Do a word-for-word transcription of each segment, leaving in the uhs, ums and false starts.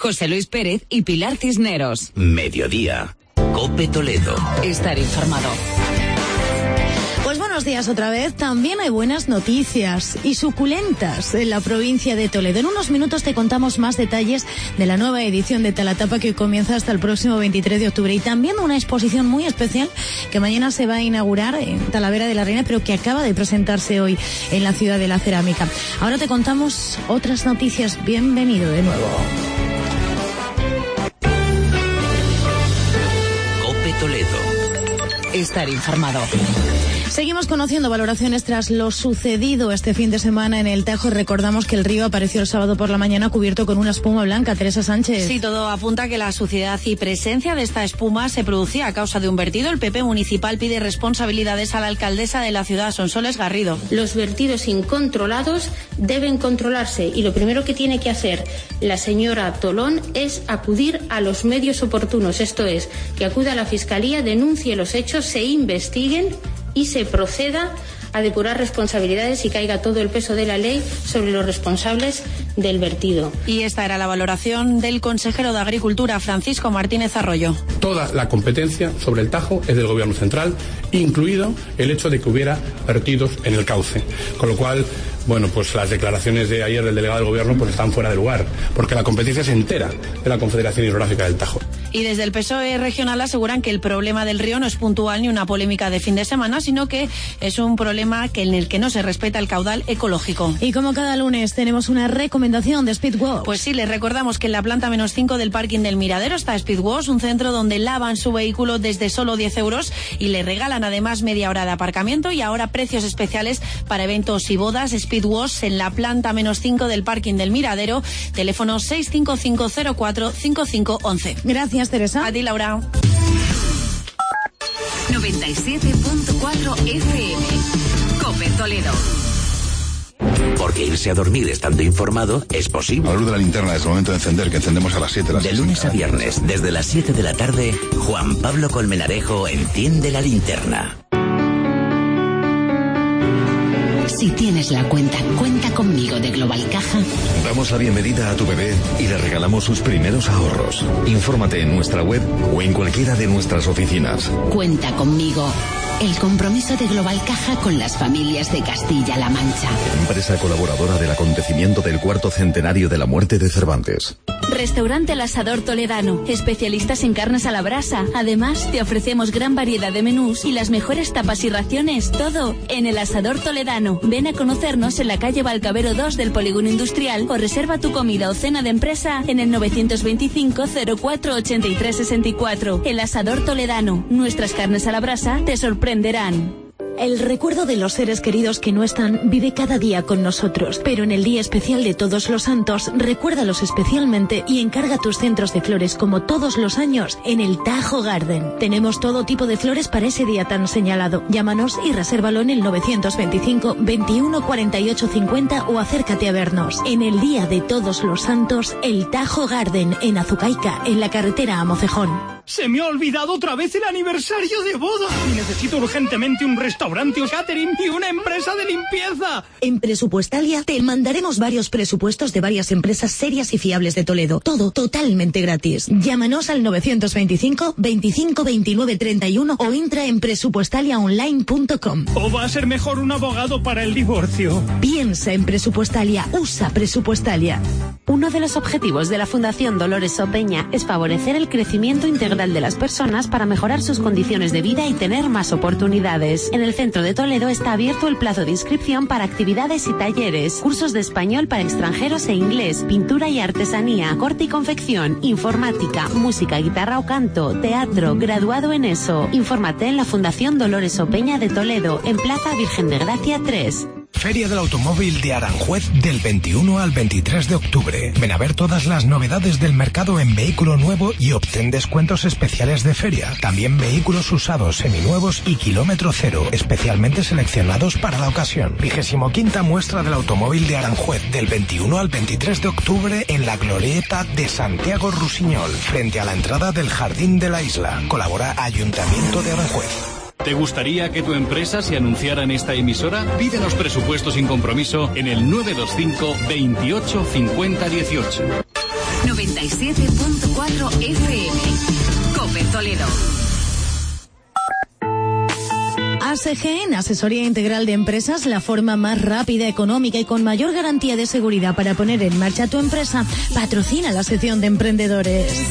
José Luis Pérez y Pilar Cisneros. Mediodía. COPE Toledo. Estar informado. Pues buenos días otra vez. También hay buenas noticias y suculentas en la provincia de Toledo. En unos minutos te contamos más detalles de la nueva edición de Talatapa que comienza hasta el próximo veintitrés de octubre. Y también una exposición muy especial que mañana se va a inaugurar en Talavera de la Reina, pero que acaba de presentarse hoy en la ciudad de la cerámica. Ahora te contamos otras noticias. Bienvenido de nuevo. COPE Toledo. Estar informado. Seguimos conociendo valoraciones tras lo sucedido este fin de semana en el Tajo. Recordamos que el río apareció el sábado por la mañana cubierto con una espuma blanca. Teresa Sánchez. Sí, todo apunta a que la suciedad y presencia de esta espuma se producía a causa de un vertido. El P P municipal pide responsabilidades a la alcaldesa de la ciudad, Sonsoles Garrido. Los vertidos incontrolados deben controlarse y lo primero que tiene que hacer la señora Tolón es acudir a los medios oportunos. Esto es, que acuda a la Fiscalía, denuncie los hechos, se investiguen y se proceda a depurar responsabilidades y caiga todo el peso de la ley sobre los responsables del vertido. Y esta era la valoración del consejero de Agricultura, Francisco Martínez Arroyo. Toda la competencia sobre el Tajo es del Gobierno central, incluido el hecho de que hubiera vertidos en el cauce. Con lo cual, bueno, pues las declaraciones de ayer del delegado del Gobierno pues están fuera de lugar, porque la competencia es entera de la Confederación Hidrográfica del Tajo. Y desde el P S O E regional aseguran que el problema del río no es puntual ni una polémica de fin de semana, sino que es un problema que en el que no se respeta el caudal ecológico. Y como cada lunes tenemos una recomendación de Speedwash. Pues sí, les recordamos que en la planta menos cinco del parking del Miradero está Speedwash, un centro donde lavan su vehículo desde solo diez euros y le regalan además media hora de aparcamiento y ahora precios especiales para eventos y bodas. Speedwash en la planta menos cinco del parking del Miradero, teléfono seis cinco cinco cero cuatro cinco cinco once. Gracias, Teresa. A ti, Laura. noventa y siete punto cuatro F M. COPE Toledo. Porque irse a dormir estando informado es posible. A la luz de la linterna es el momento de encender, que encendemos a las siete. De lunes a viernes, desde las siete de la tarde, Juan Pablo Colmenarejo enciende la linterna. Si tienes la cuenta Cuenta Conmigo de Global Caja, damos la bienvenida a tu bebé y le regalamos sus primeros ahorros. Infórmate en nuestra web o en cualquiera de nuestras oficinas. Cuenta Conmigo. El compromiso de Global Caja con las familias de Castilla-La Mancha. Empresa colaboradora del acontecimiento del cuarto centenario de la muerte de Cervantes. Restaurante El Asador Toledano, especialistas en carnes a la brasa. Además, te ofrecemos gran variedad de menús y las mejores tapas y raciones, todo en El Asador Toledano. Ven a conocernos en la calle Balcavero dos del Polígono Industrial o reserva tu comida o cena de empresa en el novecientos veinticinco cero cuatro ochenta y tres sesenta y cuatro. El Asador Toledano, nuestras carnes a la brasa te sorprenderán. El recuerdo de los seres queridos que no están vive cada día con nosotros, pero en el Día Especial de Todos los Santos, recuérdalos especialmente y encarga tus centros de flores como todos los años en el Tajo Garden. Tenemos todo tipo de flores para ese día tan señalado. Llámanos y resérvalo en el novecientos veinticinco veintiuno cuarenta y ocho cincuenta o acércate a vernos. En el Día de Todos los Santos, el Tajo Garden en Azucaica, en la carretera a Mocejón. Se me ha olvidado otra vez el aniversario de boda. Y necesito urgentemente un restaurante o catering y una empresa de limpieza. En Presupuestalia te mandaremos varios presupuestos de varias empresas serias y fiables de Toledo. Todo totalmente gratis. Llámanos al novecientos veinticinco veinticinco veintinueve treinta y uno o entra en presupuestalia online punto com. ¿O va a ser mejor un abogado para el divorcio? Piensa en Presupuestalia. Usa Presupuestalia. Uno de los objetivos de la Fundación Dolores Opeña es favorecer el crecimiento integral de las personas para mejorar sus condiciones de vida y tener más oportunidades. En el centro de Toledo está abierto el plazo de inscripción para actividades y talleres, cursos de español para extranjeros e inglés, pintura y artesanía, corte y confección, informática, música, guitarra o canto, teatro, graduado en eso. Infórmate en la Fundación Dolores Opeña de Toledo, en Plaza Virgen de Gracia tres. Feria del Automóvil de Aranjuez del veintiuno al veintitrés de octubre. Ven a ver todas las novedades del mercado en vehículo nuevo y obtén descuentos especiales de feria. También vehículos usados, seminuevos y kilómetro cero, especialmente seleccionados para la ocasión. Vigésimo quinta muestra del Automóvil de Aranjuez del veintiuno al veintitrés de octubre en la glorieta de Santiago Rusiñol, frente a la entrada del Jardín de la Isla. Colabora Ayuntamiento de Aranjuez. ¿Te gustaría que tu empresa se anunciara en esta emisora? Pídenos presupuesto sin compromiso en el nueve dos cinco veintiocho cincuenta dieciocho. noventa y siete punto cuatro F M. COPE Toledo. A S G en Asesoría Integral de Empresas, la forma más rápida, económica y con mayor garantía de seguridad para poner en marcha tu empresa, patrocina la sección de emprendedores.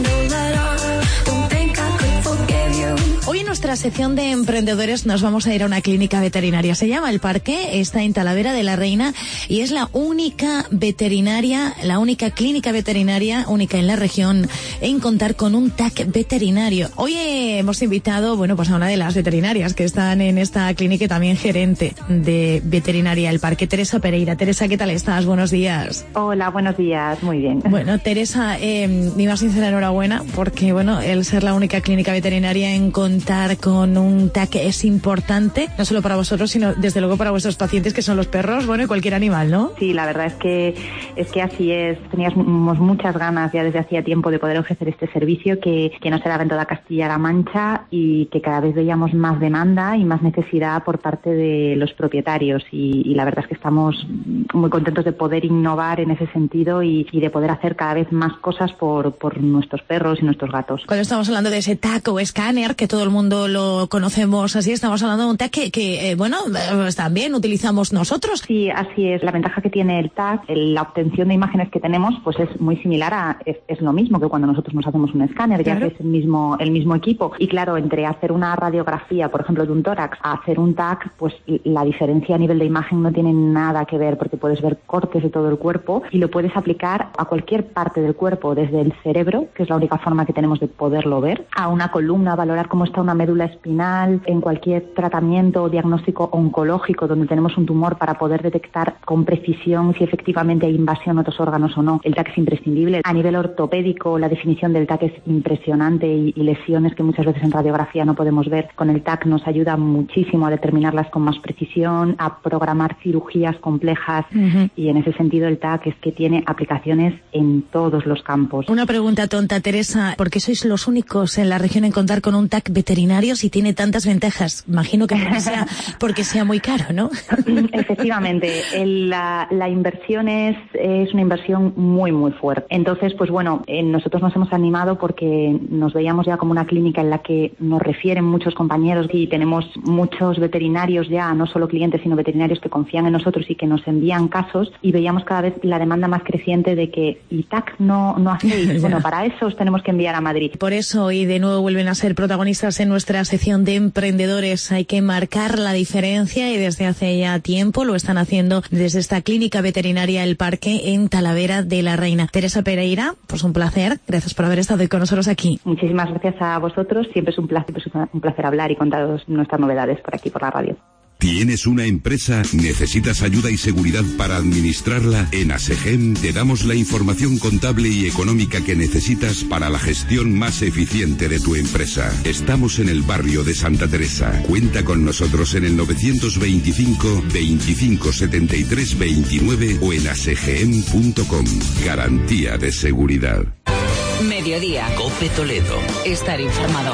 Hoy en nuestra sección de emprendedores nos vamos a ir a una clínica veterinaria. Se llama El Parque, está en Talavera de la Reina y es la única veterinaria, la única clínica veterinaria única en la región en contar con un T A C veterinario. Hoy hemos invitado, bueno, pues a una de las veterinarias que están en esta clínica y también gerente de veterinaria El Parque, Teresa Pereira. Teresa, ¿qué tal estás? Buenos días. Hola, buenos días. Muy bien. Bueno, Teresa, eh, mi más sincera enhorabuena porque, bueno, el ser la única clínica veterinaria en contar con un T A C es importante, no solo para vosotros, sino desde luego para vuestros pacientes, que son los perros, bueno, y cualquier animal, ¿no? Sí, la verdad es que es que así es. Teníamos muchas ganas ya desde hacía tiempo de poder ofrecer este servicio que, que no se daba en toda Castilla-La Mancha y que cada vez veíamos más demanda y más necesidad por parte de los propietarios y, y la verdad es que estamos muy contentos de poder innovar en ese sentido y, y de poder hacer cada vez más cosas por, por nuestros perros y nuestros gatos. Cuando estamos hablando de ese T A C o escáner, que todo el mundo lo conocemos así, estamos hablando de un T A C que, que eh, bueno, pues también utilizamos nosotros. Sí, así es. La ventaja que tiene el T A C, el, la obtención de imágenes que tenemos, pues es muy similar a, es, es lo mismo que cuando nosotros nos hacemos un escáner, claro. Ya que es el mismo, el mismo equipo. Y claro, entre hacer una radiografía, por ejemplo, de un tórax, a hacer un T A C, pues la diferencia a nivel de imagen no tiene nada que ver, porque puedes ver cortes de todo el cuerpo y lo puedes aplicar a cualquier parte del cuerpo, desde el cerebro, que es la única forma que tenemos de poderlo ver, a una columna, valorar cómo está una médula espinal, en cualquier tratamiento o diagnóstico oncológico donde tenemos un tumor para poder detectar con precisión si efectivamente hay invasión a otros órganos o no. El T A C es imprescindible. A nivel ortopédico, la definición del T A C es impresionante y, y lesiones que muchas veces en radiografía no podemos ver. Con el T A C nos ayuda muchísimo a determinarlas con más precisión, a programar cirugías complejas uh-huh. y en ese sentido el T A C es que tiene aplicaciones en todos los campos. Una pregunta tonta, Teresa, ¿por qué sois los únicos en la región en contar con un T A C veterinario si tiene tantas ventajas? Imagino que porque sea, porque sea muy caro, ¿no? Efectivamente, el, la, la inversión es, es una inversión muy, muy fuerte. Entonces, pues bueno, eh, nosotros nos hemos animado porque nos veíamos ya como una clínica en la que nos refieren muchos compañeros y tenemos muchos veterinarios ya, no solo clientes, sino veterinarios que confían en nosotros y que nos envían casos y veíamos cada vez la demanda más creciente de que ¿y T A C no, no hacéis? Bueno, para eso os tenemos que enviar a Madrid. Por eso, y de nuevo vuelven a ser protagonistas en nuestra sección de emprendedores. Hay que marcar la diferencia y desde hace ya tiempo lo están haciendo desde esta clínica veterinaria El Parque en Talavera de la Reina. Teresa Pereira, pues un placer. Gracias por haber estado hoy con nosotros aquí. Muchísimas gracias a vosotros. Siempre es un placer, es un placer hablar y contaros nuestras novedades por aquí, por la radio. ¿Tienes una empresa? ¿Necesitas ayuda y seguridad para administrarla? En ASEGEM te damos la información contable y económica que necesitas para la gestión más eficiente de tu empresa. Estamos en el barrio de Santa Teresa. Cuenta con nosotros en el novecientos veinticinco, veinticinco setenta y tres veintinueve o en asegem punto com. Garantía de seguridad. Mediodía. COPE Toledo. Estar informado.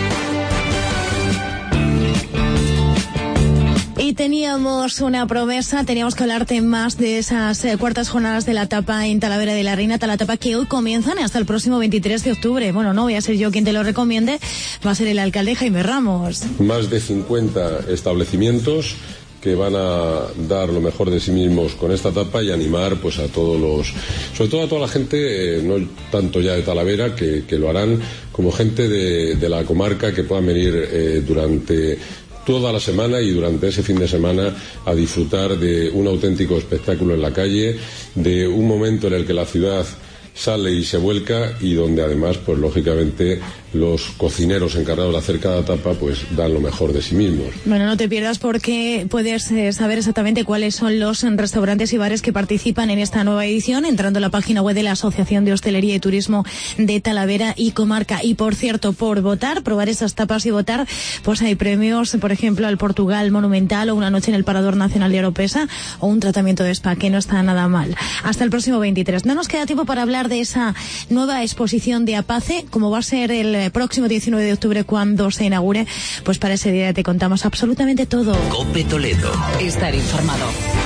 Y teníamos una promesa, teníamos que hablarte más de esas eh, cuartas jornadas de la tapa en Talavera de la Reina, la tapa que hoy comienzan hasta el próximo veintitrés de octubre. Bueno, no voy a ser yo quien te lo recomiende, va a ser el alcalde Jaime Ramos. Más de cincuenta establecimientos que van a dar lo mejor de sí mismos con esta etapa y animar pues a todos los, sobre todo a toda la gente, eh, no tanto ya de Talavera, que, que lo harán, como gente de, de la comarca que puedan venir eh, durante toda la semana y durante ese fin de semana a disfrutar de un auténtico espectáculo en la calle, de un momento en el que la ciudad sale y se vuelca y donde además, pues lógicamente, los cocineros encargados de hacer cada tapa pues dan lo mejor de sí mismos. Bueno, no te pierdas porque puedes eh, saber exactamente cuáles son los restaurantes y bares que participan en esta nueva edición entrando a la página web de la Asociación de Hostelería y Turismo de Talavera y Comarca. Y por cierto, por votar, probar esas tapas y votar, pues hay premios, por ejemplo, al Portugal Monumental o una noche en el Parador Nacional de Oropesa o un tratamiento de spa, que no está nada mal. Hasta el próximo veintitrés. No nos queda tiempo para hablar de esa nueva exposición de APACE, como va a ser el próximo diecinueve de octubre cuando se inaugure, pues para ese día te contamos absolutamente todo. COPE Toledo. Estar informado.